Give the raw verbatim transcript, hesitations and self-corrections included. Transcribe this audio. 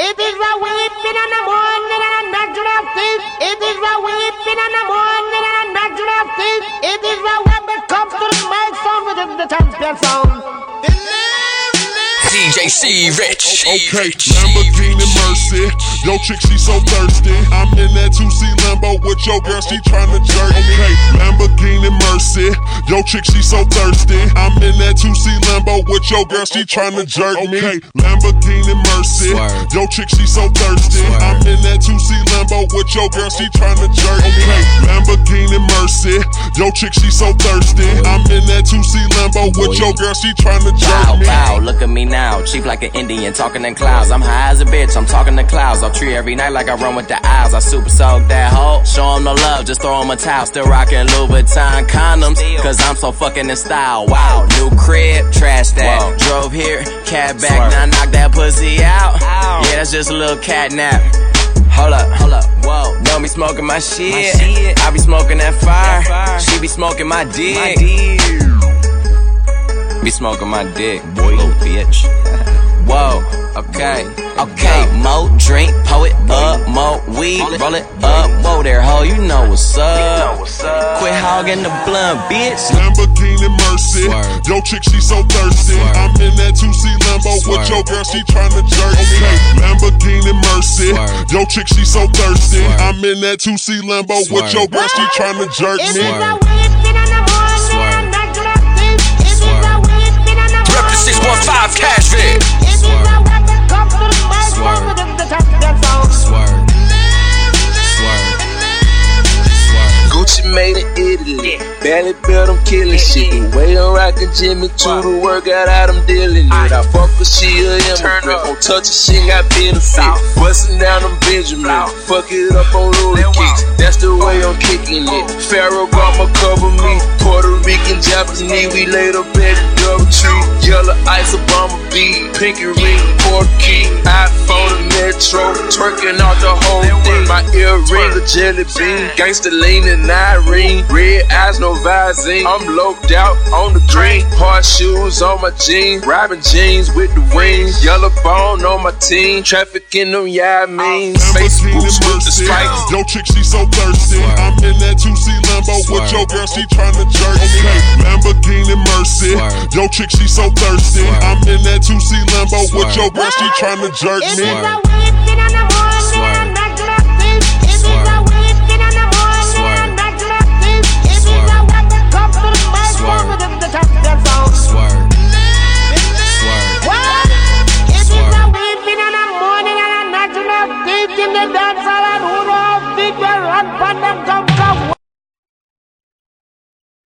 It is a weeping in the morning and a natural thief. It is a weeping in the morning and a natural thief. It is a when it comes to the mic sound within the champion sound. D J C Rich. Okay, Lamborghini Mercy. Yo, chick, she so thirsty. I'm in that two C Lambo with your girl, she tryna jerk me. Okay, Lamborghini Mercy. Yo, chick, she so thirsty. I'm in that two C Lambo with your girl, she tryna jerk me. Okay, Lamborghini Mercy. Yo, chick, she so thirsty. I'm in that two C Lambo with your girl, she tryna jerk me. Okay, Lamborghini Mercy. Yo, chick, she so thirsty. I'm in that two C Lambo with your girl, she tryna jerk me. Wow, wow, look at me now, cheap like an Indian, talking in clouds. I'm high as a bitch, I'm talking to clouds. I'll treat every night like I run with the owls. I super soak that hoe, show 'em no love, just throw 'em a towel. Still rocking Louboutin condoms, cause I'm so fucking in style. Wow, new crib, trash that. Whoa. Drove here, cab back, Swerve. Now knock that pussy out. Ow. Yeah, that's just a little cat nap. Hold up, hold up, whoa. Know me smoking my shit, my shit. I be smoking that fire. that fire. She be smoking my dick. My dick. Be smoking my dick, boy, little bitch. Whoa, okay, okay. Mo drink, pour it up, mo weed, roll it up. Whoa there, ho, you know what's up. Quit hogging the blunt, bitch. Lamborghini Mercy. Yo, chick, she so thirsty. I'm in that two C Lambo with your girl, she tryna jerk me. Okay, Lamborghini Mercy. Yo, chick, she so thirsty. I'm in that two C Lambo with your girl, she tryna jerk me. six one five Cash Vid. Gucci made in Italy, barely built them killing shit. The way I'm rockin' Jimmy to the workout out, I'm dealing it. I fuck with she a immigrant, won't touch a shit, got benefit. Bustin' down them Benjamin, fuck it up on roller kicks. That's the way I'm kicking it. Pharaoh Gama cover me, Puerto Rican, Japanese, we laid up at the double tree. Yellow ice, Obama beat, pinky ring, port key, iPhone and Metro, twerking out the whole thing. My earring a jelly bean, gangsta leaning Irene, red eyes, no Visine. I'm loped out on the green, hard shoes on my jeans, robbing jeans with the wings, yellow bone on my team, trafficking them yeah means. Facebook with the spikes. Yo, chick, she so thirsty. I'm in that two C Lambo with your girl, she tryna jerk me. Okay, Lamborghini Mercy. Yo, chick, she so thirsty. I'm in that two C Lambo with your girl, she tryna jerk me. Dance all